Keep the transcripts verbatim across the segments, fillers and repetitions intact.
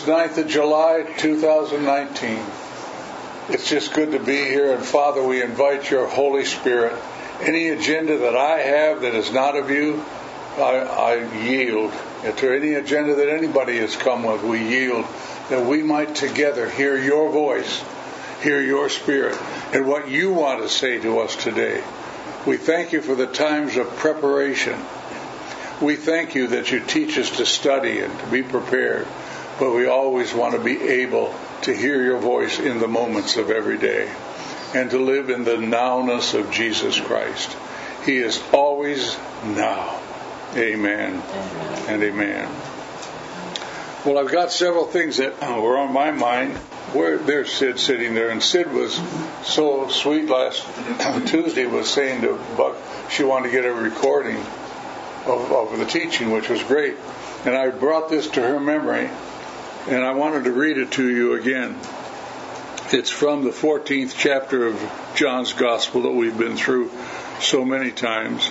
this ninth of July, two thousand nineteen. It's just good to be here. And Father, we invite your Holy Spirit. Any agenda that I have that is not of you, I, I yield. And to any agenda that anybody has come with, we yield. That we might together hear your voice, hear your Spirit, and what you want to say to us today. We thank you for the times of preparation. We thank you that you teach us to study and to be prepared. But we always want to be able to hear your voice in the moments of every day and to live in the nowness of Jesus Christ. He is always now. Amen, amen. And amen. Well, I've got several things that were on my mind. Where there's Sid sitting there, and Sid was so sweet last Tuesday, was saying to Buck she wanted to get a recording of, of the teaching, which was great. And I brought this to her memory, and I wanted to read it to you again. It's from the fourteenth chapter of John's Gospel that we've been through so many times.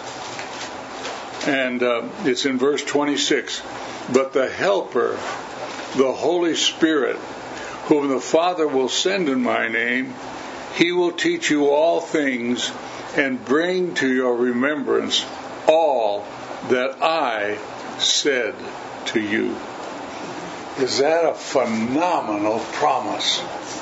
And uh, it's in verse twenty-six. But the Helper, the Holy Spirit, whom the Father will send in my name, he will teach you all things and bring to your remembrance all that I said to you. Is that a phenomenal promise?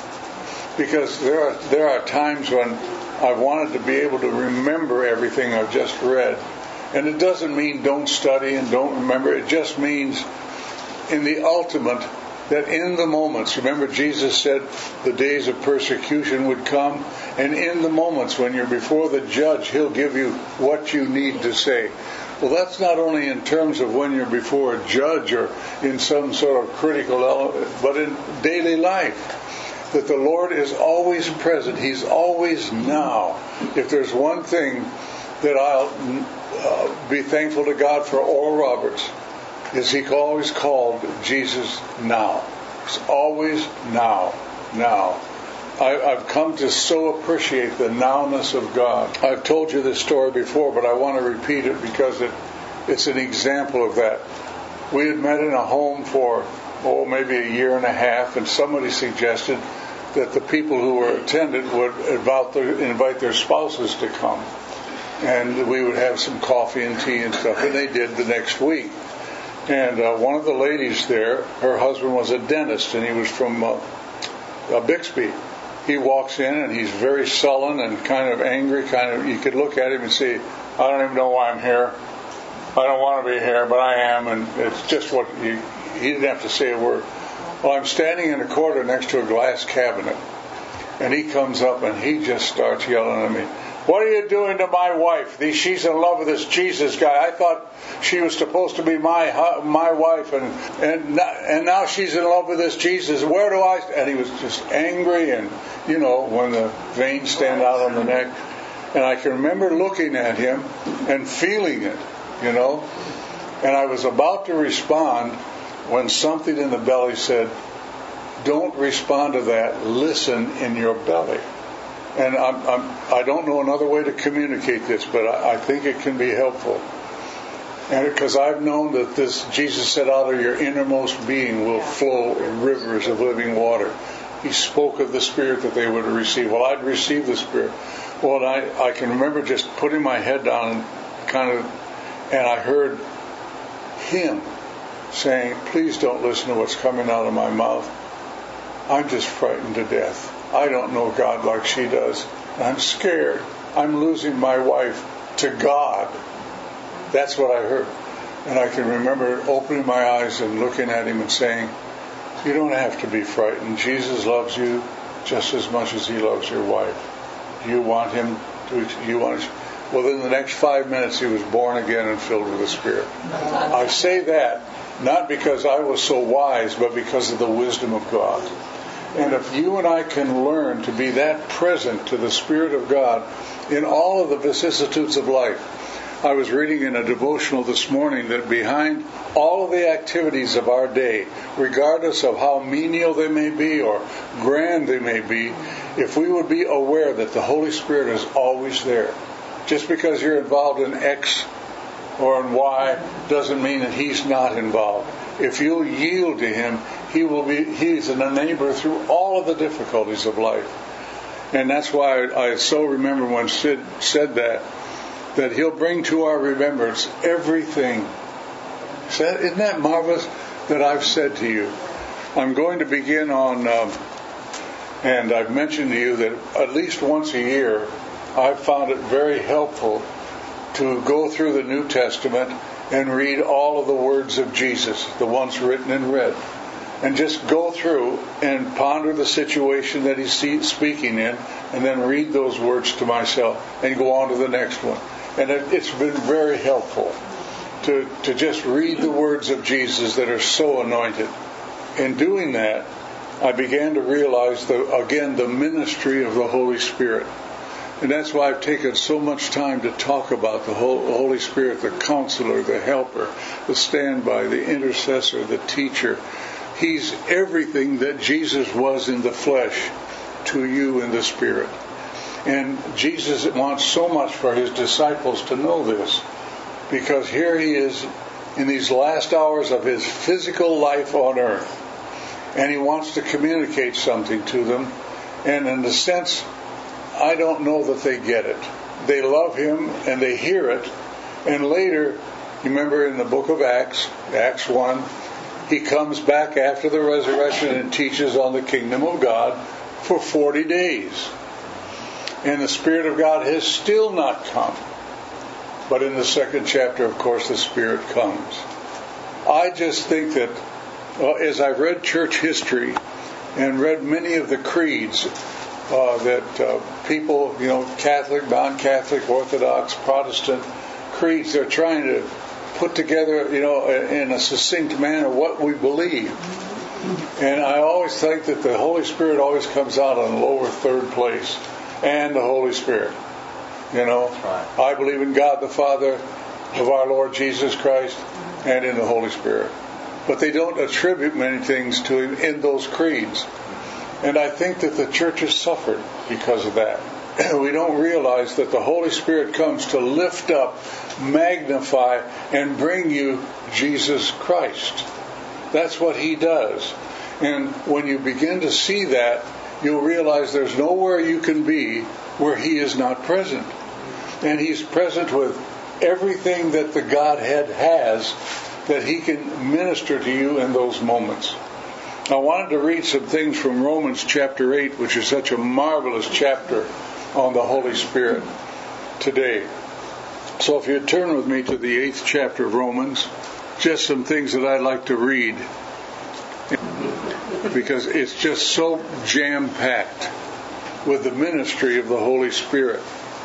Because there are there are times when I've wanted to be able to remember everything I've just read. And it doesn't mean don't study and don't remember. It just means in the ultimate that in the moments, remember Jesus said the days of persecution would come, and in the moments when you're before the judge, he'll give you what you need to say. Well, that's not only in terms of when you're before a judge or in some sort of critical element, but in daily life. That the Lord is always present. He's always now. If there's one thing that I'll uh, be thankful to God for Oral Roberts, is he always called Jesus now. It's always now, now. I, I've come to so appreciate the nowness of God. I've told you this story before, but I want to repeat it because it, it's an example of that. We had met in a home for, oh, maybe a year and a half, and somebody suggested that the people who were attended would invite their spouses to come. And we would have some coffee and tea and stuff, and they did the next week. And uh, one of the ladies there, her husband was a dentist, and he was from uh, uh, Bixby. He walks in, and he's very sullen and kind of angry. Kind of, you could look at him and say, "I don't even know why I'm here. I don't want to be here, but I am." And it's just what you, he didn't have to say a word. Well, I'm standing in a corner next to a glass cabinet, and he comes up and he just starts yelling at me. "What are you doing to my wife? She's in love with this Jesus guy. I thought she was supposed to be my my wife, and and and now she's in love with this Jesus. Where do I?" And he was just angry, and you know when the veins stand out on the neck. And I can remember looking at him and feeling it, you know. And I was about to respond when something in the belly said, "Don't respond to that. Listen in your belly." And I'm, I'm, I don't know another way to communicate this, but I, I think it can be helpful. And because I've known that this, Jesus said, out of your innermost being will flow rivers of living water. He spoke of the Spirit that they would receive. Well, I'd receive the Spirit. Well, I, I can remember just putting my head down and kind of, and I heard him saying, "Please don't listen to what's coming out of my mouth. I'm just frightened to death. I don't know God like she does. I'm scared. I'm losing my wife to God." That's what I heard. And I can remember opening my eyes and looking at him and saying, "You don't have to be frightened. Jesus loves you just as much as he loves your wife. You want him to, you want to." Within the next five minutes, he was born again and filled with the Spirit. I say that not because I was so wise, but because of the wisdom of God. And if you and I can learn to be that present to the Spirit of God in all of the vicissitudes of life. I was reading in a devotional this morning that behind all of the activities of our day, regardless of how menial they may be or grand they may be, if we would be aware that the Holy Spirit is always there. Just because you're involved in X or in Y doesn't mean that He's not involved. If you'll yield to Him, He will be, He's an enabler through all of the difficulties of life. And that's why I, I so remember when Sid said that, that He'll bring to our remembrance everything. Isn't that marvelous that I've said to you? I'm going to begin on, um, and I've mentioned to you that at least once a year, I've found it very helpful to go through the New Testament and read all of the words of Jesus, the ones written in red, and just go through and ponder the situation that He's speaking in, and then read those words to myself and go on to the next one. And it, it's been very helpful to, to just read the words of Jesus that are so anointed. In doing that, I began to realize, the, again, the ministry of the Holy Spirit. And that's why I've taken so much time to talk about the Holy Spirit, the counselor, the helper, the standby, the intercessor, the teacher. He's everything that Jesus was in the flesh to you in the Spirit. And Jesus wants so much for His disciples to know this, because here He is in these last hours of His physical life on earth, and He wants to communicate something to them. And in a sense, I don't know that they get it. They love Him and they hear it, and later, you remember in the book of Acts, Acts one, He comes back after the resurrection and teaches on the kingdom of God for forty days. And the Spirit of God has still not come. But in the second chapter, of course, the Spirit comes. I just think that, well, as I've read church history and read many of the creeds uh, that uh, people, you know, Catholic, non-Catholic, Orthodox, Protestant creeds, they're trying to put together, you know, in a succinct manner what we believe. And I always think that the Holy Spirit always comes out on lower third place. And the Holy Spirit. You know, right. I believe in God the Father, of our Lord Jesus Christ, and in the Holy Spirit. But they don't attribute many things to Him in those creeds. And I think that the church has suffered because of that. We don't realize that the Holy Spirit comes to lift up, magnify, and bring you Jesus Christ. That's what He does. And when you begin to see that, you'll realize there's nowhere you can be where He is not present. And He's present with everything that the Godhead has, that He can minister to you in those moments. I wanted to read some things from Romans chapter eight, which is such a marvelous chapter on the Holy Spirit today. So if you'd turn with me to the eighth chapter of Romans, just some things that I'd like to read, because it's just so jam-packed with the ministry of the Holy Spirit.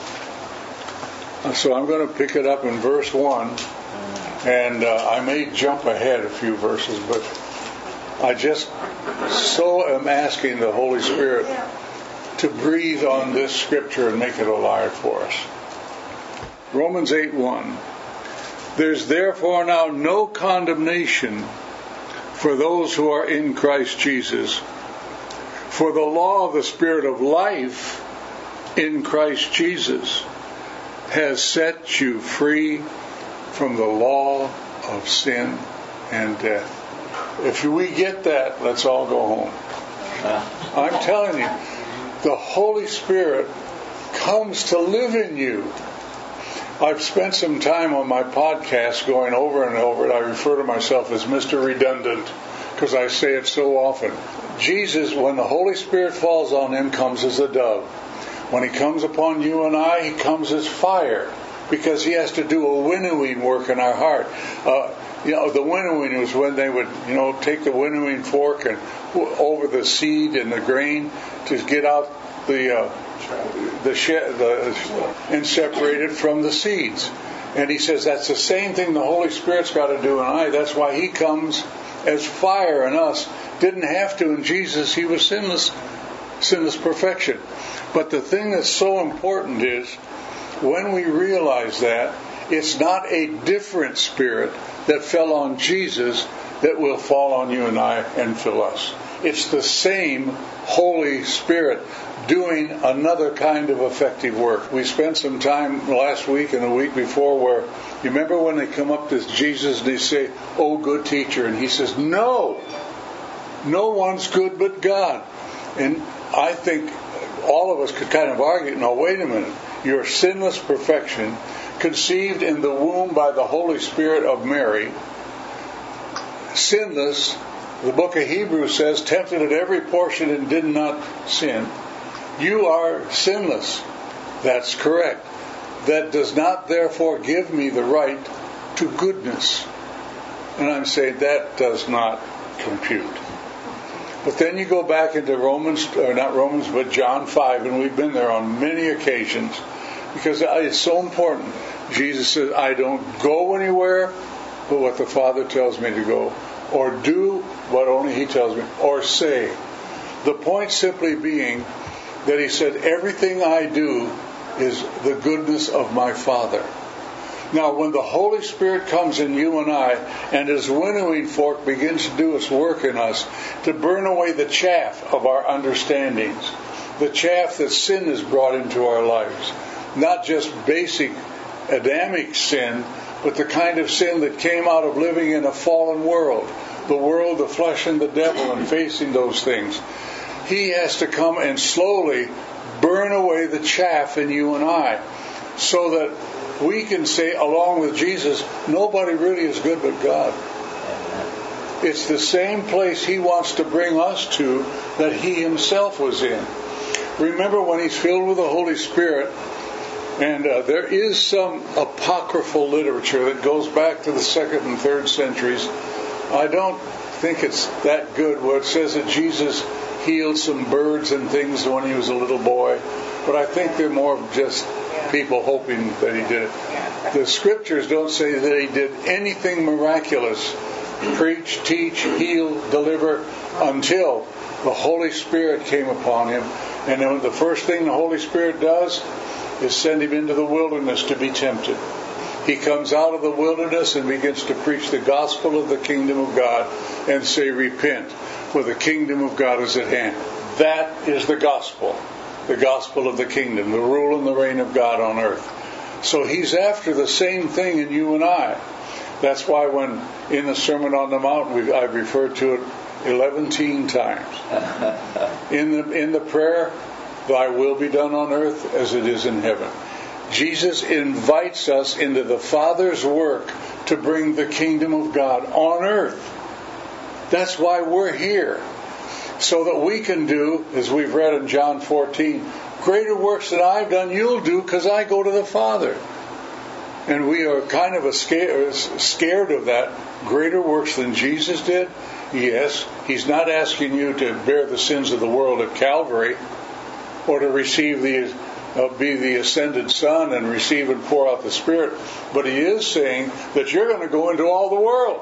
So I'm going to pick it up in verse one, and uh, I may jump ahead a few verses, but I just so am asking the Holy Spirit to breathe on this scripture and make it alive for us. Romans eight one. There's therefore now no condemnation for those who are in Christ Jesus. For the law of the Spirit of life in Christ Jesus has set you free from the law of sin and death. If we get that, let's all go home. I'm telling you, the Holy Spirit comes to live in you. I've spent some time on my podcast going over and over it. I refer to myself as Mister Redundant because I say it so often. Jesus, when the Holy Spirit falls on Him, comes as a dove. When He comes upon you and I, He comes as fire, because He has to do a winnowing work in our heart. Uh, you know, the winnowing was when they would, you know, take the winnowing fork and over the seed and the grain to get out the uh, the, she- the and separate it from the seeds. And He says that's the same thing the Holy Spirit's got to do in I. That's why He comes as fire in us. Didn't have to in Jesus. He was sinless, sinless perfection. But the thing that's so important is when we realize that, it's not a different spirit that fell on Jesus that will fall on you and I and fill us. It's the same Holy Spirit doing another kind of effective work. We spent some time last week and the week before where, you remember when they come up to Jesus and they say, "Oh, good teacher," and He says, "No, No one's good but God. And I think all of us could kind of argue, no, wait a minute. You're sinless perfection, conceived in the womb by the Holy Spirit of Mary, sinless. The book of Hebrews says, tempted at every portion and did not sin. You are sinless. That's correct. That does not therefore give me the right to goodness. And I'm saying that does not compute. But then you go back into Romans, or not Romans, but John five, and we've been there on many occasions, because it's so important. Jesus says, I don't go anywhere but what the Father tells me to go, or do what only He tells me, or say. The point simply being that He said, everything I do is the goodness of my Father. Now, when the Holy Spirit comes in you and I, and His winnowing fork begins to do its work in us, to burn away the chaff of our understandings, the chaff that sin has brought into our lives, not just basic Adamic sin, but the kind of sin that came out of living in a fallen world, the world, the flesh, and the devil, and facing those things. He has to come and slowly burn away the chaff in you and I, so that we can say, along with Jesus, nobody really is good but God. It's the same place He wants to bring us to that He Himself was in. Remember when He's filled with the Holy Spirit, and uh, there is some apocryphal literature that goes back to the second and third centuries. I don't think it's that good, where it says that Jesus healed some birds and things when He was a little boy. But I think they're more of just people hoping that He did it. The Scriptures don't say that He did anything miraculous, preach, teach, heal, deliver, until the Holy Spirit came upon Him. And then the first thing the Holy Spirit does is send Him into the wilderness to be tempted. He comes out of the wilderness and begins to preach the gospel of the kingdom of God and say, repent, for the kingdom of God is at hand. That is the gospel. The gospel of the kingdom, the rule and the reign of God on earth. So He's after the same thing in you and I. That's why when in the Sermon on the Mount, we've, I've referred to it eleven times. In the, in the prayer, Thy will be done on earth as it is in heaven. Jesus invites us into the Father's work to bring the kingdom of God on earth. That's why we're here. So that we can do, as we've read in John fourteen, greater works that I've done, you'll do because I go to the Father. And we are kind of a scared, scared of that. Greater works than Jesus did? Yes. He's not asking you to bear the sins of the world at Calvary, or to receive the, uh, be the ascended Son and receive and pour out the Spirit. But He is saying that you're going to go into all the world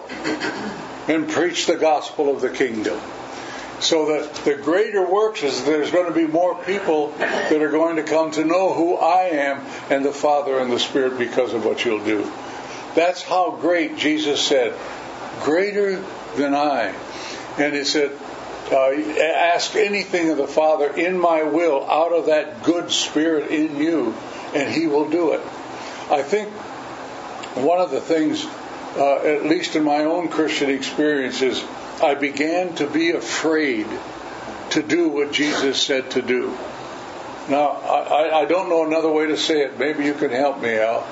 and preach the gospel of the kingdom. So that the greater works is there's going to be more people that are going to come to know who I am and the Father and the Spirit because of what you'll do. That's how great Jesus said, greater than I. And He said, uh, ask anything of the Father in my will out of that good Spirit in you, and He will do it. I think one of the things, uh, at least in my own Christian experience, is I began to be afraid to do what Jesus said to do. Now, I, I don't know another way to say it. Maybe you can help me out.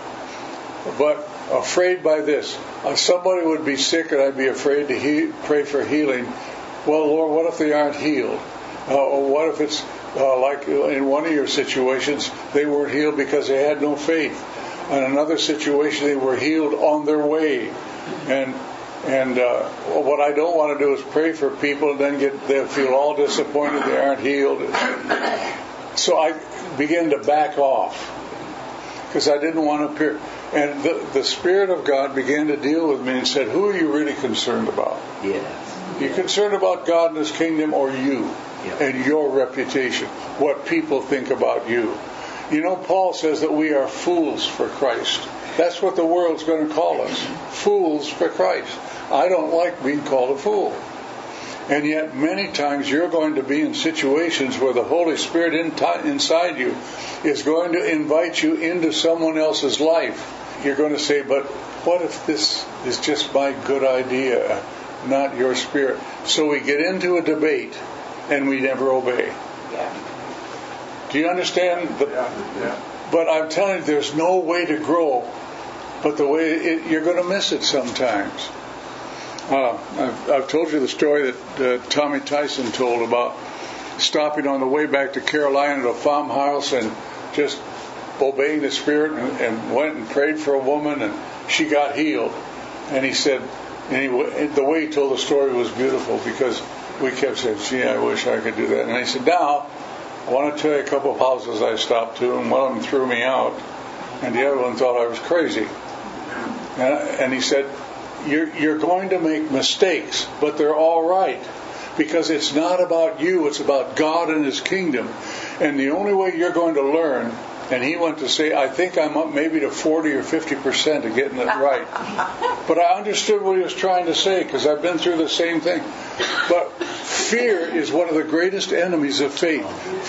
But afraid by this. Uh, somebody would be sick and I'd be afraid to he- pray for healing. Well, Lord, what if they aren't healed? Uh, or what if it's uh, like in one of your situations, they weren't healed because they had no faith. In another situation, they were healed on their way. And And uh, what I don't want to do is pray for people and then get they'll feel all disappointed they aren't healed. So I began to back off because I didn't want to appear. And the, the Spirit of God began to deal with me and said, who are you really concerned about? Yes. Are you concerned about God and His kingdom, or you Yep. and your reputation, what people think about you? You know, Paul says that we are fools for Christ. That's what the world's going to call us. Fools for Christ. I don't like being called a fool. And yet many times you're going to be in situations where the Holy Spirit in t- inside you is going to invite you into someone else's life. You're going to say, but what if this is just my good idea? not your spirit. So we get into a debate and we never obey. Yeah. Do you understand? The, Yeah. Yeah. But I'm telling you, there's no way to grow, but the way it, you're going to miss it sometimes. Uh, I've, I've told you the story that uh, Tommy Tyson told about stopping on the way back to Carolina at a farmhouse and just obeying the Spirit, and, and went and prayed for a woman, and she got healed. And he said, and he, the way he told the story was beautiful, because we kept saying, gee, I wish I could do that. And he said, now, I want to tell you a couple of houses I stopped to, and one of them threw me out, and the other one thought I was crazy. And, and he said, you're, you're going to make mistakes, but they're all right, because it's not about you, it's about God and His kingdom. And the only way you're going to learn, and he went to say, I think I'm up maybe to forty or fifty percent of getting it right. But I understood what he was trying to say, because I've been through the same thing. But fear is one of the greatest enemies of faith.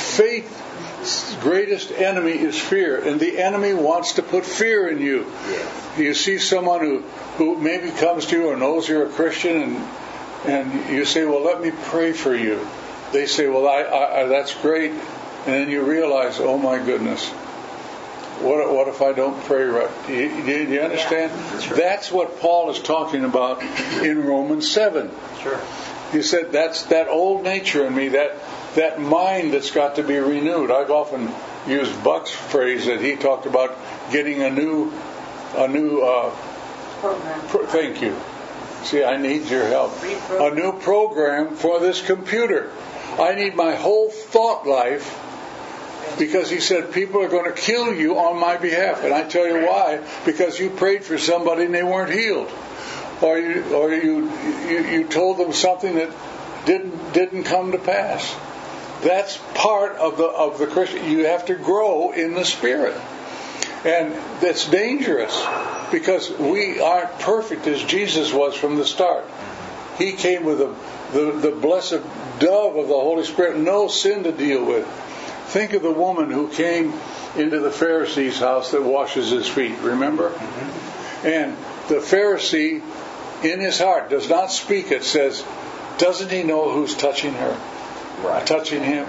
Faith's greatest enemy is fear, and the enemy wants to put fear in you. You see someone who, who maybe comes to you or knows you're a Christian, and and you say, well, let me pray for you. They say, well, I, I, I that's great. And then you realize, oh my goodness, what, what if I don't pray right? Do you, do you understand? Yeah, that's, right. That's what Paul is talking about in Romans seven. Sure. He said that's that old nature in me, that that mind that's got to be renewed. I've often used Buck's phrase that he talked about getting a new, a new uh, program. Pro, thank you. See, I need your help. A new program for this computer. I need my whole thought life, because he said people are going to kill you on my behalf. And I tell you why. Because you prayed for somebody and they weren't healed. Or you or you you, you told them something that didn't didn't come to pass. That's part of the of the Christian. You have to grow in the Spirit. And that's dangerous, because we aren't perfect as Jesus was from the start. He came with a, the, the blessed dove of the Holy Spirit, no sin to deal with. Think of the woman who came into the Pharisee's house that washes his feet, remember? Mm-hmm. And the Pharisee, in his heart, does not speak it, says, doesn't he know who's touching her? Right. Touching him?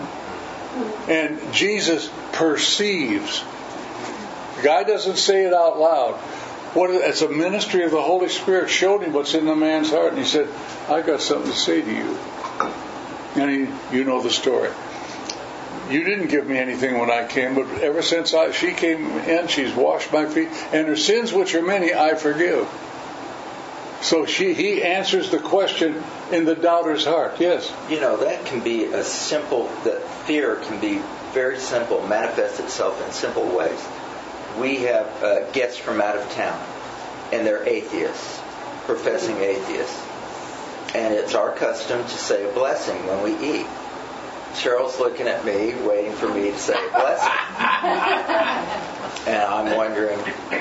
And Jesus perceives. The guy doesn't say it out loud. What is, it's a ministry of the Holy Spirit showed him what's in the man's heart, and he said, I got something to say to you. And he, you know the story. You didn't give me anything when I came, but ever since I, she came in, she's washed my feet, and her sins, which are many, I forgive. So she, he answers the question in the doubter's heart. Yes? You know, that can be a simple, that fear can be very simple, manifest itself in simple ways. We have uh, guests from out of town, and they're atheists, professing atheists. And it's our custom to say a blessing when we eat. Cheryl's looking at me, waiting for me to say a blessing. And I'm wondering,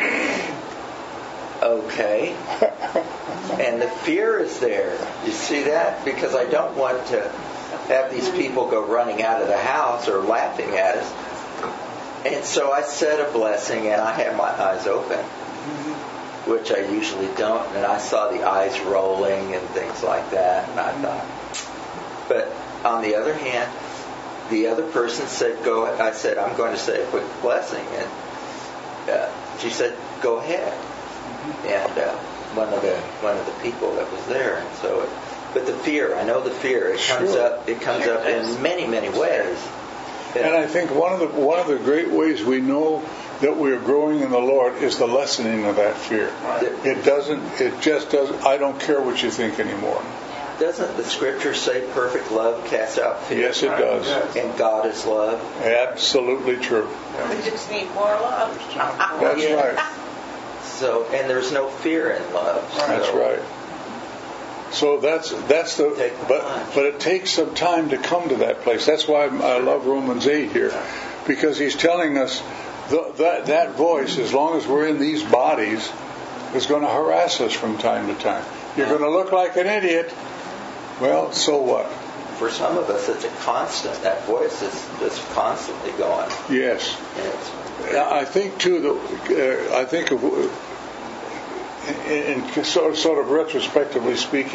okay. And the fear is there. You see that? Because I don't want to have these people go running out of the house or laughing at us. And so I said a blessing, and I had my eyes open, which I usually don't. And I saw the eyes rolling and things like that. And I thought, but on the other hand, the other person said, "Go." I said, "I'm going to say a quick blessing," and uh, she said, "Go ahead." And uh, one of the one of the people that was there, and so. It, but the fear, I know the fear. It comes Sure. up. It comes up in many, many ways. And I think one of the one of the great ways we know that we're growing in the Lord is the lessening of that fear. It doesn't. It just doesn't. I don't care what you think anymore. Doesn't the Scripture say perfect love casts out fear? Yes, it does. And God is love. Absolutely true. We just need more love. That's Yeah. right. So, and there's no fear in love. So. That's right. So that's that's the Take the but plunge. but it takes some time to come to that place. That's why I love Romans eight here, because he's telling us the, that that voice, as long as we're in these bodies, is going to harass us from time to time. You're going to look like an idiot. Well, so what? For some of us, it's a constant. That voice is just constantly going. Yes. And it's, I think too that uh, I think of, in, in sort, sort of retrospectively speaking,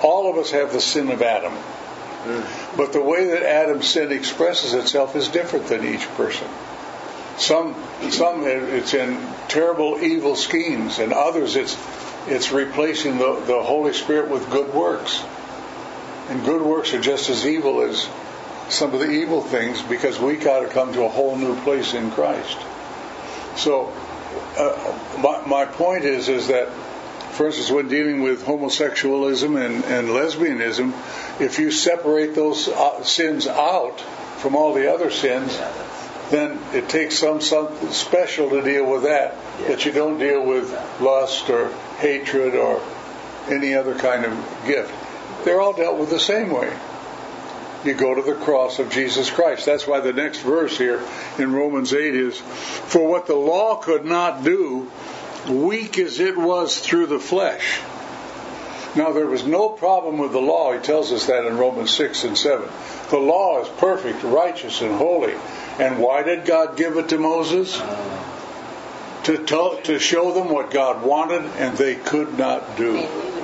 all of us have the sin of Adam. Mm. But the way that Adam's sin expresses itself is different than each person. Some, some it's in terrible evil schemes, and others it's it's replacing the, the Holy Spirit with good works. And good works are just as evil as some of the evil things, because we got to come to a whole new place in Christ. So uh, my, my point is is that, for instance, when dealing with homosexualism and, and lesbianism, if you separate those uh, sins out from all the other sins, then it takes some something special to deal with that, that you don't deal with lust or hatred or any other kind of gift. They're all dealt with the same way. You go to the cross of Jesus Christ. That's why the next verse here in Romans eight is, for what the law could not do, weak as it was through the flesh. Now, there was no problem with the law. He tells us that in Romans six and seven. The law is perfect, righteous, and holy. And why did God give it to Moses? To tell, to show them what God wanted and they could not do.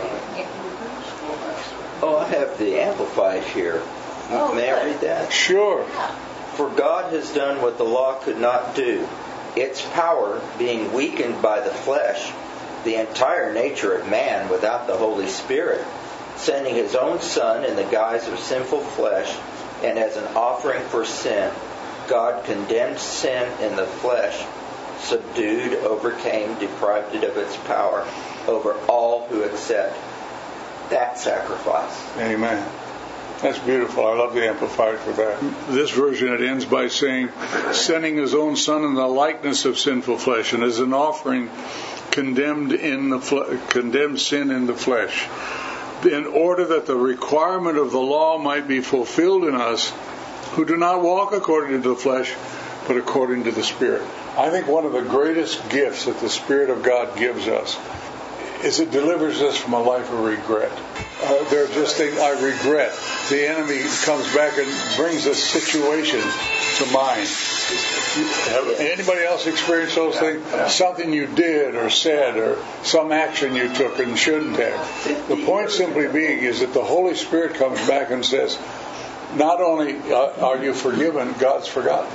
Oh, I have the Amplified here. Oh, May I read that? Sure. For God has done what the law could not do. Its power being weakened by the flesh, the entire nature of man without the Holy Spirit, sending His own Son in the guise of sinful flesh, and as an offering for sin, God condemned sin in the flesh, subdued, overcame, deprived it of its power over all who accept that sacrifice. Amen. That's beautiful. I love the Amplified for that. This version, it ends by saying, sending His own Son in the likeness of sinful flesh, and as an offering condemned in the fle- condemned sin in the flesh, in order that the requirement of the law might be fulfilled in us, who do not walk according to the flesh, but according to the Spirit. I think one of the greatest gifts that the Spirit of God gives us is it delivers us from a life of regret. Uh, there are just things I regret. The enemy comes back and brings a situation to mind. Have anybody else experienced those things? Something you did or said or some action you took and shouldn't have. The point simply being is that the Holy Spirit comes back and says, not only are you forgiven, God's forgotten.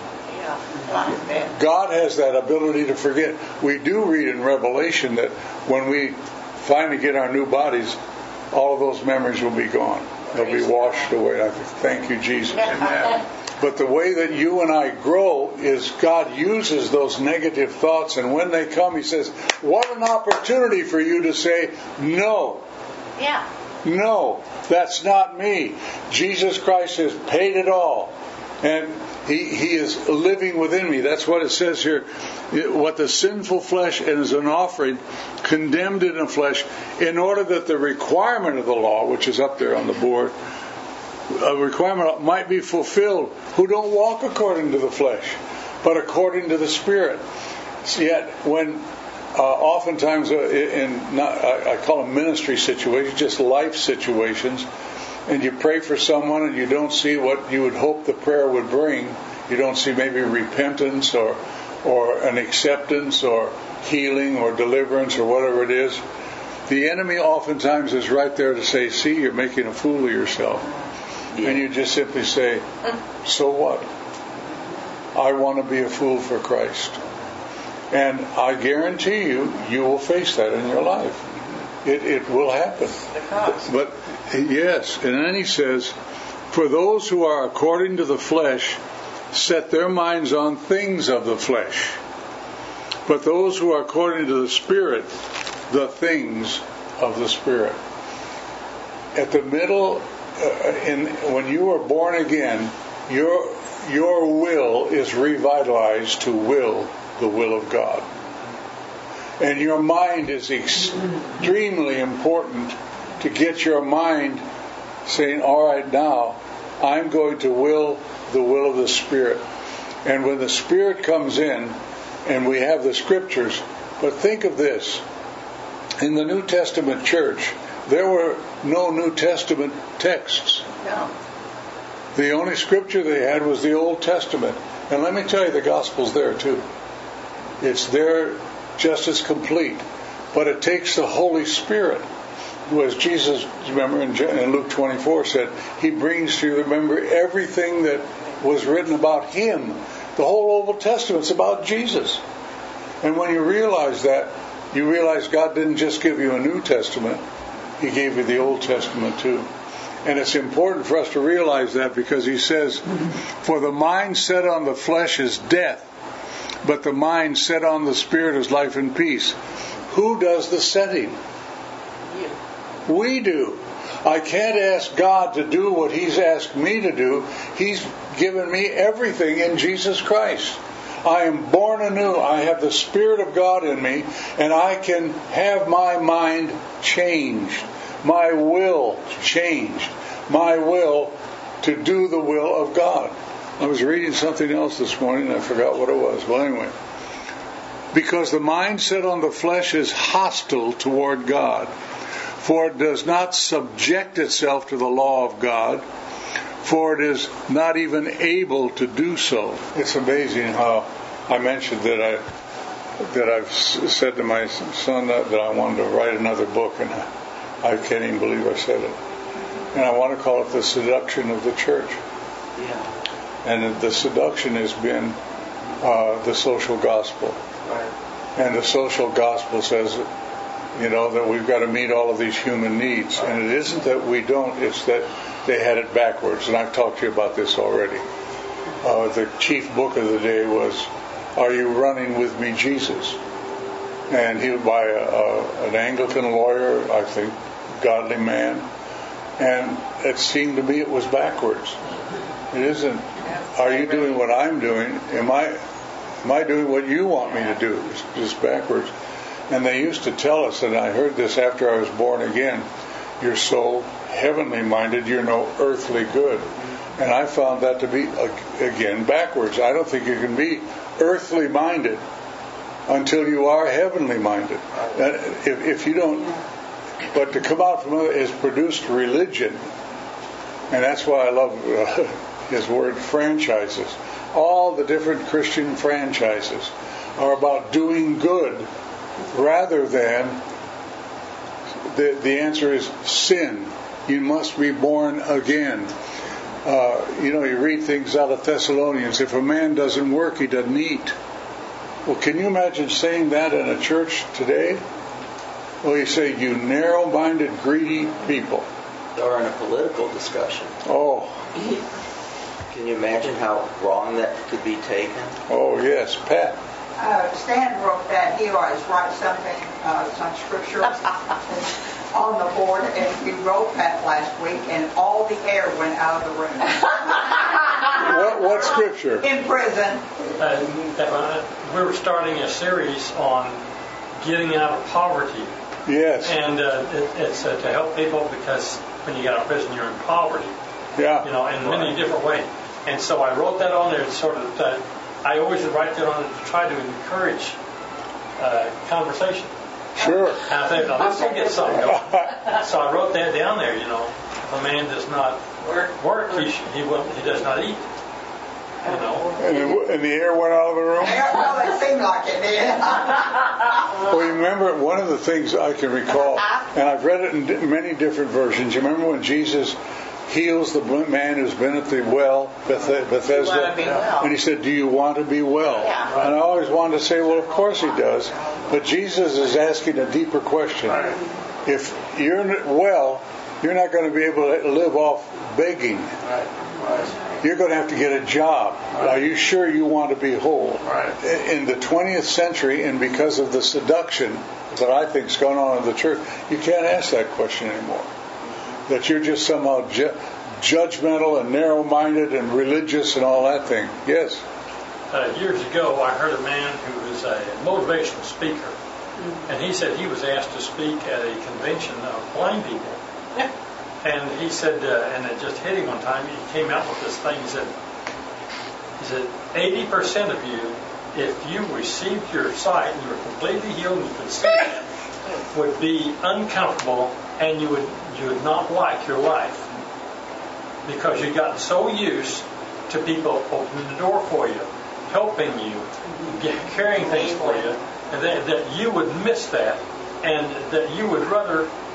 God has that ability to forget. We do read in Revelation that when we finally get our new bodies, all of those memories will be gone. They'll be washed away. I thank you, Jesus. But the way that you and I grow is God uses those negative thoughts, and when they come, He says, what an opportunity for you to say, no. Yeah. No, that's not me. Jesus Christ has paid it all. And He, he is living within me. That's what it says here. What the sinful flesh is an offering, condemned in the flesh, in order that the requirement of the law, which is up there on the board, a requirement might be fulfilled, who don't walk according to the flesh, but according to the Spirit. Yet when uh, oftentimes uh, in not, I, I call them ministry situations, just life situations, and you pray for someone and you don't see what you would hope the prayer would bring. You don't see maybe repentance or or an acceptance or healing or deliverance or whatever it is. The enemy oftentimes is right there to say, see, you're making a fool of yourself. Yeah. And you just simply say, so what? I want to be a fool for Christ. And I guarantee you, you will face that in your life. It, it will happen. But yes, and then he says, for those who are according to the flesh set their minds on things of the flesh, but those who are according to the Spirit, the things of the Spirit. At the middle, uh, in when you are born again, your your will is revitalized to will the will of God. And your mind is extremely important to get your mind saying, all right, now I'm going to will the will of the Spirit. And when the Spirit comes in and we have the Scriptures, but think of this. In the New Testament church, there were no New Testament texts. No. The only Scripture they had was the Old Testament. And let me tell you, the Gospel's there too. It's there just as complete. But it takes the Holy Spirit was Jesus, remember in Luke twenty-four said, He brings to you, remember, everything that was written about Him. The whole Old Testament's about Jesus. And when you realize that, you realize God didn't just give you a New Testament, He gave you the Old Testament too. And it's important for us to realize that, because He says, for the mind set on the flesh is death, but the mind set on the Spirit is life and peace. Who does the setting? We do. I can't ask God to do what He's asked me to do. He's given me everything in Jesus Christ. I am born anew. I have the Spirit of God in me, and I can have my mind changed, my will changed, my will to do the will of God. I was reading something else this morning, and I forgot what it was. Well, anyway, because the mind set on the flesh is hostile toward God, for it does not subject itself to the law of God, for it is not even able to do so. It's amazing how I mentioned that I that I've said to my son that, that I wanted to write another book, and I, I can't even believe I said it. And I want to call it The Seduction of the Church. Yeah. And the seduction has been uh, the social gospel. Right. And the social gospel says, you know, that we've got to meet all of these human needs. And it isn't that we don't, it's that they had it backwards. And I've talked to you about this already. Uh, the chief book of the day was, Are You Running With Me, Jesus? And he was by a, a, an Anglican lawyer, I think, godly man. And it seemed to me it was backwards. It isn't, are you doing what I'm doing? Am I am I doing what you want me to do? It's just backwards. And they used to tell us, and I heard this after I was born again, you're so heavenly minded, you're no earthly good. And I found that to be, again, backwards. I don't think you can be earthly minded until you are heavenly minded. If, if you don't, but to come out from it is produced religion. And that's why I love uh, his word franchises. All the different Christian franchises are about doing good rather than, the, the answer is sin. You must be born again. Uh, you know, you read things out of Thessalonians. If a man doesn't work, he doesn't eat. Well, can you imagine saying that in a church today? Well, you say, you narrow-minded, greedy people. Or in a political discussion. Oh. Can you imagine how wrong that could be taken? Oh, yes. Pat. Uh, Stan wrote that. He always writes something, uh, some scripture on the board, and we wrote that last week, and all the air went out of the room. What, what scripture? In prison. Uh, we were starting a series on getting out of poverty. Yes. And uh, it, it's uh, to help people, because when you get out of prison, you're in poverty. Yeah. You know, in many different ways. And so I wrote that on there to sort of, uh, I always write that on to try to encourage uh, conversation. Sure. And I think, now this will get something going. So I wrote that down there, you know, if a man does not work, work he, sh- he, will, he does not eat. You know. And the, and the air went out of the room? Well, it seemed like it did. Well, you remember one of the things I can recall, and I've read it in many different versions. You remember when Jesus heals the man who's been at the well, Beth- Bethesda, Want to be well. and he said, do you want to be well? Yeah. And I always wanted to say, well, of course he does. But Jesus is asking a deeper question. If you're well, you're not going to be able to live off begging. You're going to have to get a job. Are you sure you want to be whole? In the twentieth century, and because of the seduction that I think is going on in the church, you can't ask that question anymore. That you're just somehow ju- judgmental and narrow-minded and religious and all that thing. Yes? Uh, years ago, I heard a man who was a motivational speaker, and he said he was asked to speak at a convention of blind people. And he said, uh, and it just hit him one time, he came out with this thing, he said, he said, eighty percent of you, if you received your sight and you were completely healed and you could see, would be uncomfortable, and you would you would not like your life, because you've gotten so used to people opening the door for you, helping you, get, carrying things for you, and that, that you would miss that, and that you would rather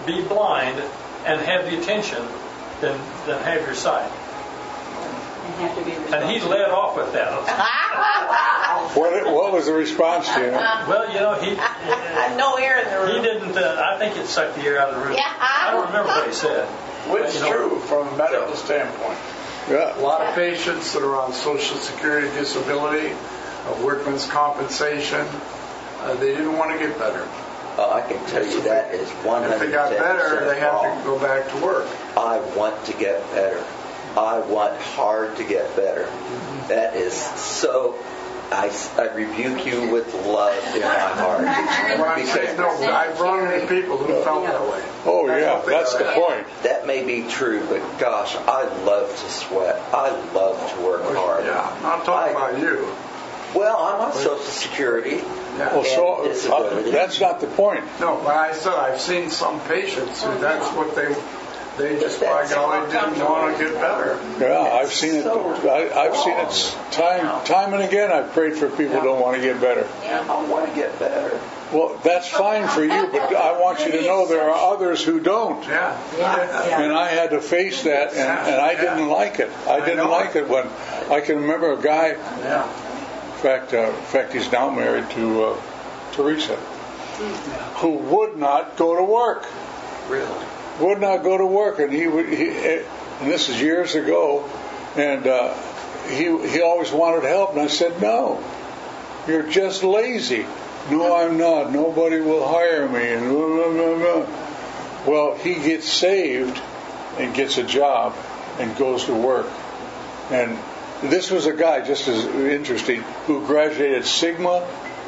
be blind and have the attention than, than have your sight. Have to be And he led off with that. What, what was the response to him? Well, you know, he no air in the room. he didn't. Uh, I think it sucked the air out of the room. Yeah. I don't remember what he said. Which is You know, true from a medical standpoint. Yeah. A lot of patients that are on Social Security disability, uh, workman's compensation, uh, they didn't want to get better. Oh, I can tell you that is one If they hundred ten got percent better, they have wrong. to go back to work. I want to get better. I want hard to get better. That is so. I, I rebuke you with love in my heart. Well, I'm saying, no, I've run into people who felt that way. Oh, yeah, that's the point. That may be true, but gosh, I love to sweat. I love to work hard. Yeah, I'm talking I- about you. Well, I'm on Social Security. Yeah. Well, so And disability. uh, that's not the point. No, but I said I've seen some patients who that's what they they just by golly didn't want to get better. Yeah, I've seen it. I, I've seen it s- time, time and again. I've prayed for people who don't want to get better. I want to get better. Well, that's fine for you, but I want you to know there are others who don't. Yeah. And I had to face that, and, and I didn't like it. I didn't like it when I can remember a guy. Yeah. In fact, uh, in fact, he's now married to uh, Teresa, who would not go to work. Really? Would not go to work, and he would. He, and this is years ago, and uh, he he always wanted help, and I said, "No, you're just lazy." "No, I'm not. Nobody will hire me." And blah, blah, blah, blah. Well, he gets saved and gets a job and goes to work, and this was a guy, just as interesting, who graduated Sigma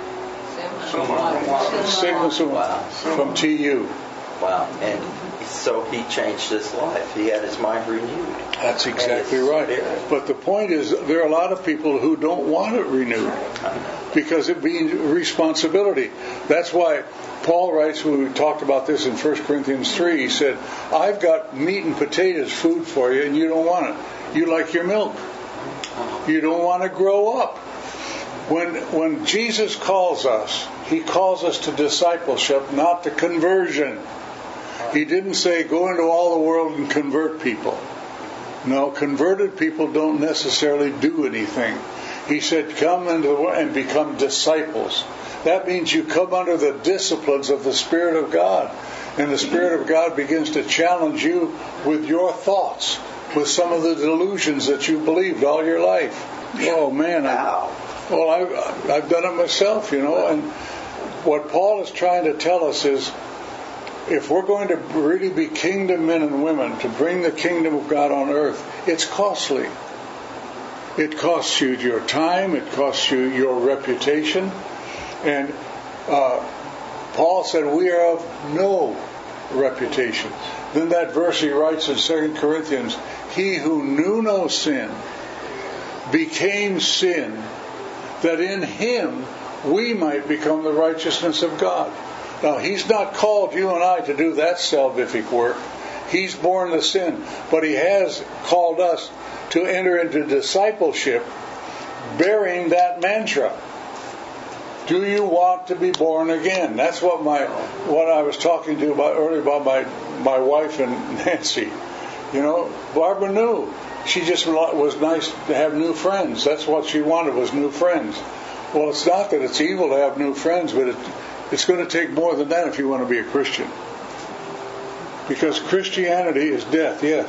Sigma Summa from T U. Wow. And so he changed his life. He had his mind renewed. That's exactly And his right. spirit. But the point is, there are a lot of people who don't want it renewed because it being responsibility. That's why Paul writes, when we talked about this in First Corinthians three, he said, "I've got meat and potatoes food for you, and you don't want it. You like your milk. You don't want to grow up." When when Jesus calls us, He calls us to discipleship, not to conversion. He didn't say, "Go into all the world and convert people." No, converted people don't necessarily do anything. He said, "Come into the world and become disciples." That means you come under the disciplines of the Spirit of God. And the Spirit of God begins to challenge you with your thoughts, with some of the delusions that you believed all your life. Oh, man. I, well, I've, I've done it myself, you know. And what Paul is trying to tell us is, if we're going to really be kingdom men and women, to bring the kingdom of God on earth, it's costly. It costs you your time. It costs you your reputation. And uh, Paul said, we are of no reputation. Then that verse he writes in Second Corinthians, "He who knew no sin became sin, that in him we might become the righteousness of God." Now, He's not called you and I to do that salvific work. He's borne the sin. But He has called us to enter into discipleship bearing that mantra. Do you want to be born again? That's what my what I was talking to you about earlier about my, my wife and Nancy. You know, Barbara knew. She just was nice to have new friends. That's what she wanted, was new friends. Well, it's not that it's evil to have new friends, but it, it's going to take more than that if you want to be a Christian. Because Christianity is death, yes.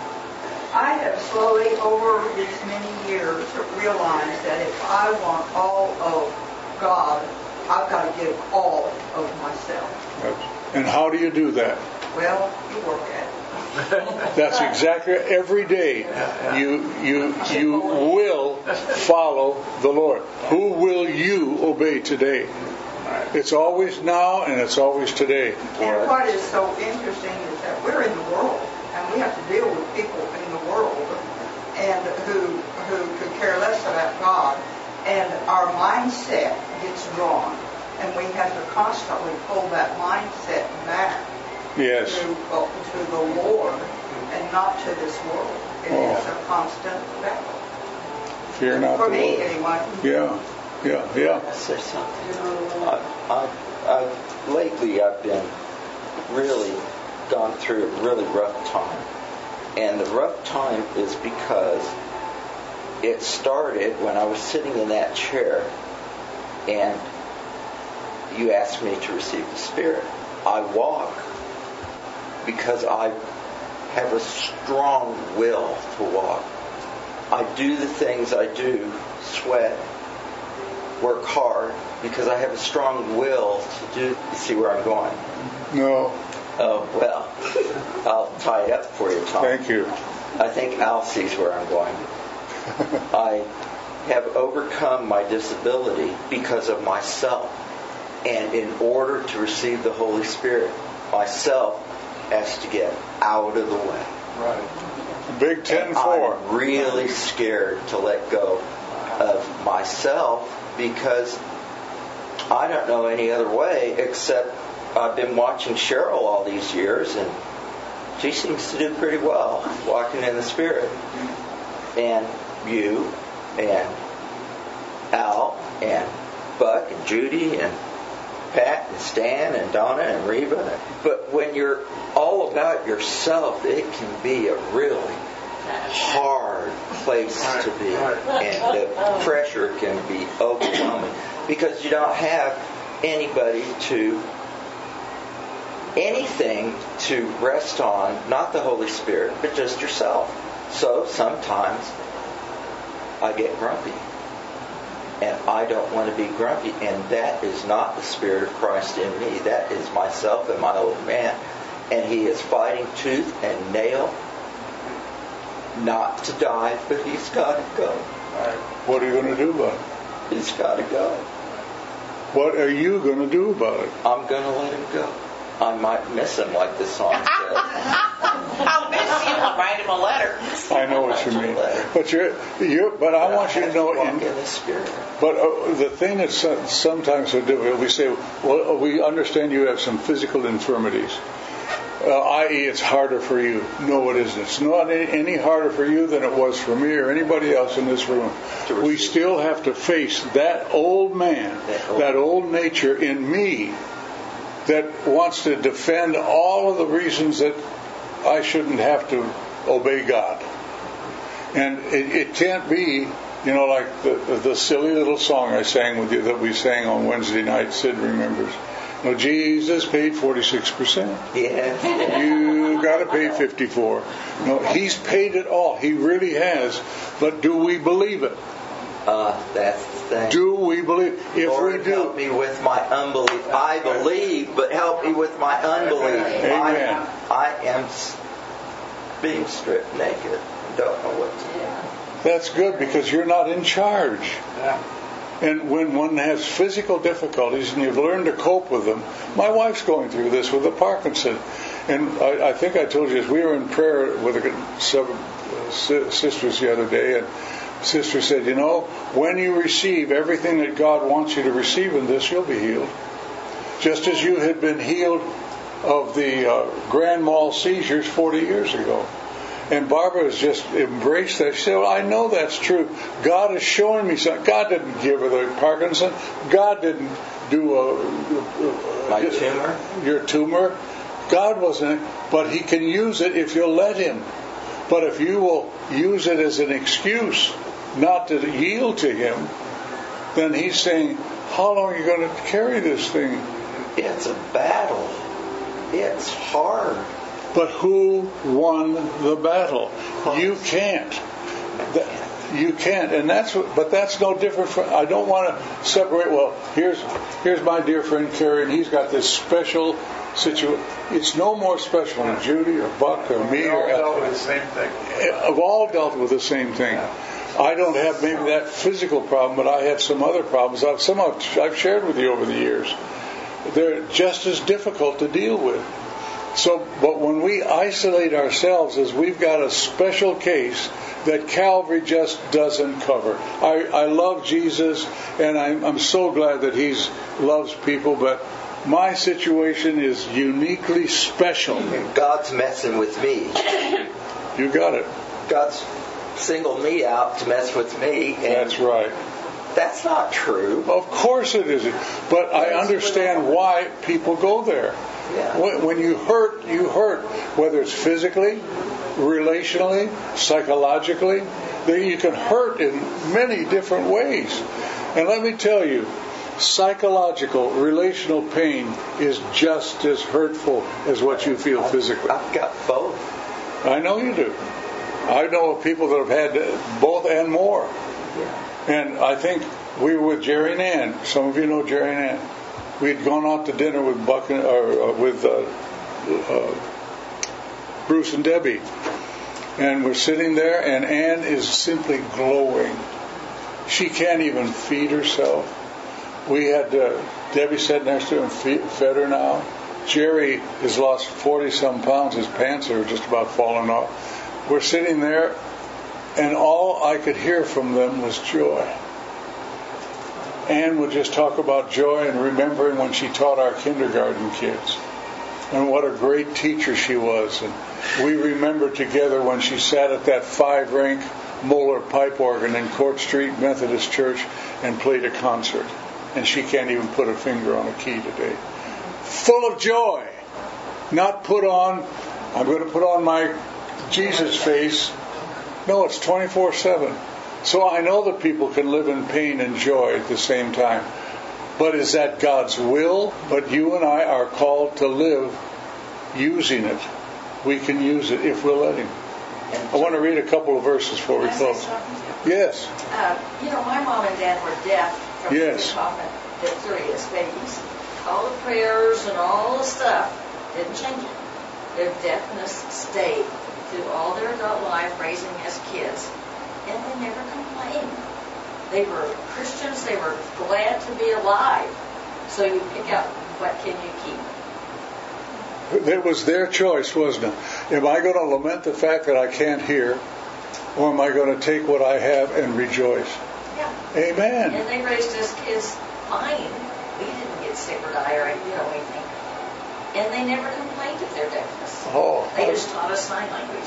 I have slowly, over these many years, realized that if I want all of God, I've got to give all of myself. And how do you do that? Well, you work at it. That's exactly every day you you you will follow the Lord. Who will you obey today? It's always now and it's always today. And what is so interesting is that we're in the world and we have to deal with people in the world and who who could care less about God, and our mindset gets drawn, and we have to constantly pull that mindset back. Yes. To, uh, to the Lord and not to this world. It Oh. is a constant battle. Fear not For the me, Lord. anyway. Yeah, yeah, yeah. Yes, there's something. I, I, I, lately, I've been really gone through a really rough time. And the rough time is because it started when I was sitting in that chair and you asked me to receive the Spirit. I walk because I have a strong will to walk. I do the things I do, sweat, work hard, because I have a strong will to do. You see where I'm going? No. Oh, well, I'll tie it up for you, Tom. Thank you. I think Al sees where I'm going. I have overcome my disability because of myself. And in order to receive the Holy Spirit, myself has to get out of the way. Right. Big ten four. I'm really scared to let go of myself because I don't know any other way except I've been watching Cheryl all these years and she seems to do pretty well walking in the Spirit. And you and Al and Buck and Judy and Pat and Stan and Donna and Reba. But when you're all about yourself, it can be a really hard place to be. And the pressure can be overwhelming because you don't have anybody to, anything to rest on, not the Holy Spirit, but just yourself. So sometimes I get grumpy. And I don't want to be grumpy. And that is not the Spirit of Christ in me. That is myself and my old man. And he is fighting tooth and nail not to die, but he's got to go. What are you going to do about it? He's got to go. What are you going to do about it? I'm going to let him go. I might miss him like the song says. I'll miss you. I'll write him a letter. I know what you mean. But you're, you're, but I want you to know. Walk in the Spirit. But uh, the thing that's sometimes so difficult, we say, well, we understand you have some physical infirmities. Uh, that is, it's harder for you. No, it isn't. It's not any harder for you than it was for me or anybody else in this room. We still have to face that old man, that old nature in me that wants to defend all of the reasons that I shouldn't have to obey God. And it, it can't be, you know, like the, the silly little song I sang with you that we sang on Wednesday night, Sid remembers. No, Jesus paid forty-six percent. Yeah. You got to pay fifty-four. No, He's paid it all. He really has. But do we believe it? Uh, that's the thing. Do we believe? If Lord, we do, help me with my unbelief. I believe, but help me with my unbelief. Amen. I, I am being stripped naked and don't know what to do. That's good because you're not in charge. Yeah. And when one has physical difficulties and you've learned to cope with them, my wife's going through this with the Parkinson. And I, I think I told you this, we were in prayer with a, seven uh, sisters the other day, and sister said, you know, when you receive everything that God wants you to receive in this, you'll be healed. Just as you had been healed of the uh, grand mal seizures forty years ago. And Barbara has just embraced that. She said, well, I know that's true. God is showing me something. God didn't give her the Parkinson. God didn't do a, a, a My tumor? Your tumor. God wasn't, but He can use it if you'll let Him. But if you will use it as an excuse not to yield to Him, then He's saying, how long are you going to carry this thing? It's a battle. It's hard. But who won the battle? You can't. You can't, and that's what, but that's no different from. I don't want to separate. Well, here's here's my dear friend Kerry, and he's got this special situation. It's no more special than Judy or Buck or me or dealt with the same thing. Have all dealt with the same thing. I don't have maybe that physical problem, but I have some other problems. I've, some I've, I've shared with you over the years. They're just as difficult to deal with. So, but when we isolate ourselves as we've got a special case that Calvary just doesn't cover. I, I love Jesus, and I'm, I'm so glad that He loves people, but my situation is uniquely special. God's messing with me. You got it. God's singled me out to mess with me. And that's right. That's not true. Of course it isn't. But I understand why people go there. Yeah. When, when you hurt, you hurt. Whether it's physically, relationally, psychologically, that you can hurt in many different ways. And let me tell you, psychological, relational pain is just as hurtful as what you feel physically. I've got both. I know you do. I know of people that have had both and more. Yeah. And I think we were with Jerry and Ann. Some of you know Jerry and Ann. We'd gone out to dinner with Buck and, or, uh, with uh, uh, Bruce and Debbie. And we're sitting there, and Ann is simply glowing. She can't even feed herself. We had uh, Debbie sat next to her and feed, fed her now. Jerry has lost forty-some pounds. His pants are just about falling off. We're sitting there, and all I could hear from them was joy. Ann would just talk about joy and remembering when she taught our kindergarten kids. And what a great teacher she was. And we remember together when she sat at that five-rank Moeller pipe organ in Court Street Methodist Church and played a concert. And she can't even put a finger on a key today. Full of joy. Not put on, I'm going to put on my Jesus face. No, it's twenty-four seven. So I know that people can live in pain and joy at the same time. But is that God's will? But you and I are called to live using it. We can use it if we'll let Him. I want to read a couple of verses before we close. Yes. Uh, you know, my mom and dad were deaf from Yes. the coffin at three as babies. All the prayers and all the stuff didn't change it. Their deafness stayed through all their adult life, raising as kids, and they never complained. They were Christians. They were glad to be alive. So you pick out what can you keep. It was their choice, wasn't it? Am I going to lament the fact that I can't hear, or am I going to take what I have and rejoice? Yeah. Amen. And they raised us kids fine. We didn't get sick or die or you know anything. And they never complained of their deafness. Oh. They just taught us sign language.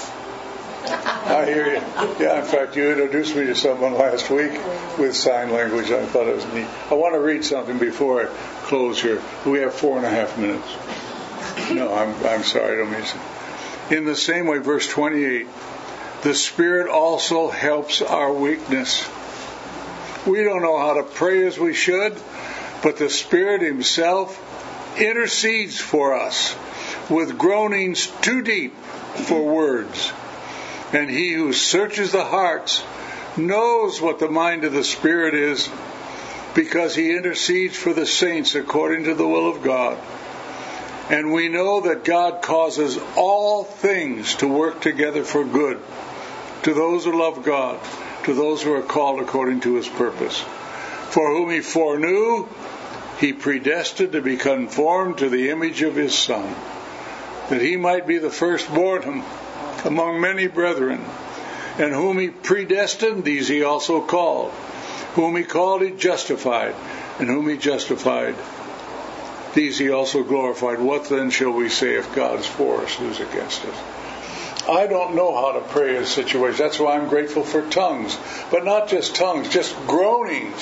I hear you. Yeah, in fact, you introduced me to someone last week with sign language. I thought it was neat. I want to read something before I close here. We have four and a half minutes. No, I'm I'm sorry, I don't mean to. In the same way, verse twenty-eight, the Spirit also helps our weakness. We don't know how to pray as we should, but the Spirit Himself intercedes for us with groanings too deep for words. And He who searches the hearts knows what the mind of the Spirit is, because He intercedes for the saints according to the will of God. And we know that God causes all things to work together for good, to those who love God, to those who are called according to His purpose. For whom He foreknew, He predestined to be conformed to the image of His Son, that He might be the firstborn among many brethren. And whom He predestined, these He also called. Whom He called, He justified. And whom He justified, these He also glorified. What then shall we say if God is for us, who's against us? I don't know how to pray in a situation. That's why I'm grateful for tongues. But not just tongues, just groanings.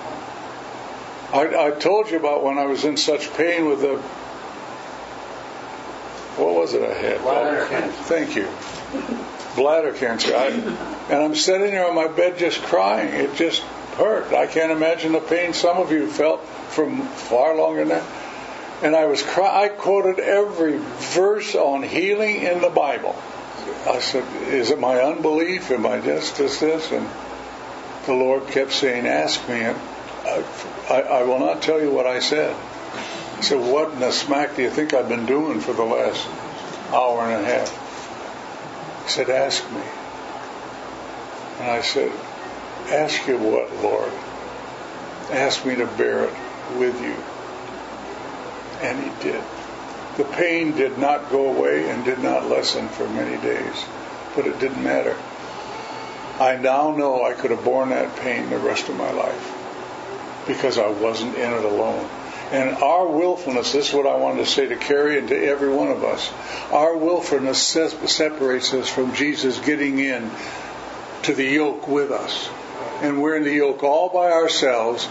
I, I told you about when I was in such pain with the... What was it I had? Bladder cancer. Thank you. Bladder cancer. I, and I'm sitting there on my bed just crying. It just hurt. I can't imagine the pain some of you felt from far longer than that. And I was cry- I quoted every verse on healing in the Bible. I said, is it my unbelief? Am I this, this, this? And the Lord kept saying, ask me. And I, I, I will not tell you what I said. I said, what in the smack do you think I've been doing for the last hour and a half? He said, ask me. And I said, ask you what, Lord? Ask me to bear it with you. And He did. The pain did not go away and did not lessen for many days. But it didn't matter. I now know I could have borne that pain the rest of my life, because I wasn't in it alone. And our willfulness, this is what I wanted to say to Carrie and to every one of us. Our willfulness separates us from Jesus getting in to the yoke with us. And we're in the yoke all by ourselves,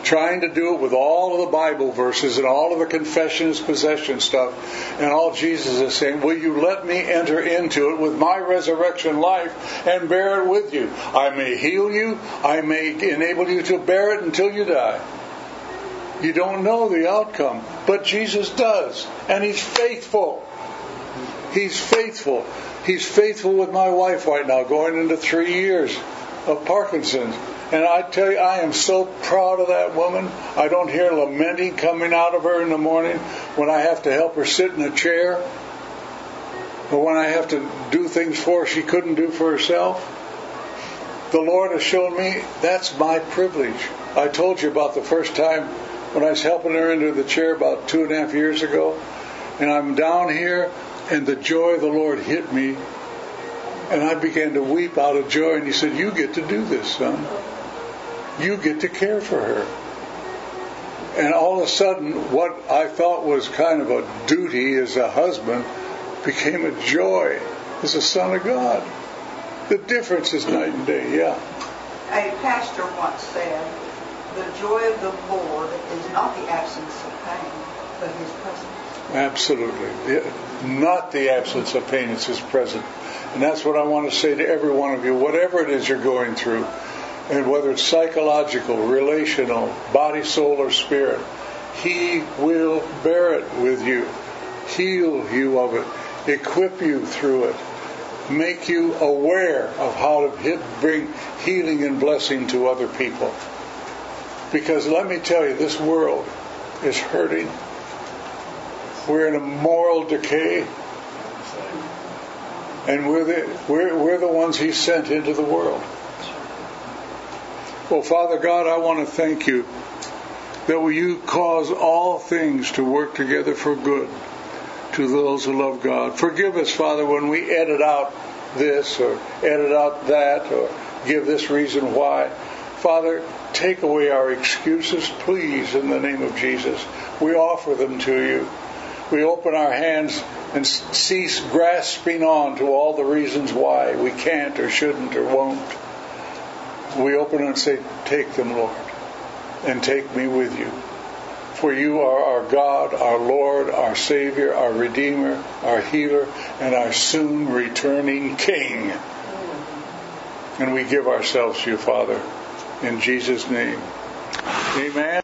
trying to do it with all of the Bible verses and all of the confessions, possession stuff. And all Jesus is saying, will you let me enter into it with my resurrection life and bear it with you? I may heal you. I may enable you to bear it until you die. You don't know the outcome, but Jesus does. And He's faithful. He's faithful. He's faithful with my wife right now, going into three years of Parkinson's. And I tell you, I am so proud of that woman. I don't hear lamenting coming out of her in the morning when I have to help her sit in a chair, or when I have to do things for her she couldn't do for herself. The Lord has shown me that's my privilege. I told you about the first time when I was helping her into the chair about two and a half years ago, and I'm down here, and the joy of the Lord hit me, and I began to weep out of joy. And He said, you get to do this, son. You get to care for her. And all of a sudden, what I thought was kind of a duty as a husband became a joy as a son of God. The difference is night and day, yeah. A pastor once said, the joy of the Lord is not the absence of pain, but His presence. Absolutely. Not the absence of pain, it's His presence. And that's what I want to say to every one of you. Whatever it is you're going through, and whether it's psychological, relational, body, soul, or spirit, He will bear it with you, heal you of it, equip you through it, make you aware of how to bring healing and blessing to other people. Because let me tell you, this world is hurting. We're in a moral decay. And we're the, we're, we're the ones He sent into the world. Well, Father God, I want to thank You that will You cause all things to work together for good to those who love God. Forgive us, Father, when we edit out this or edit out that or give this reason why. Father, take away our excuses, please, in the name of Jesus. We offer them to You. We open our hands and cease grasping on to all the reasons why we can't or shouldn't or won't. We open and say, take them, Lord, and take me with You. For You are our God, our Lord, our Savior, our Redeemer, our Healer, and our soon returning King. And we give ourselves to You, Father, in Jesus' name. Amen.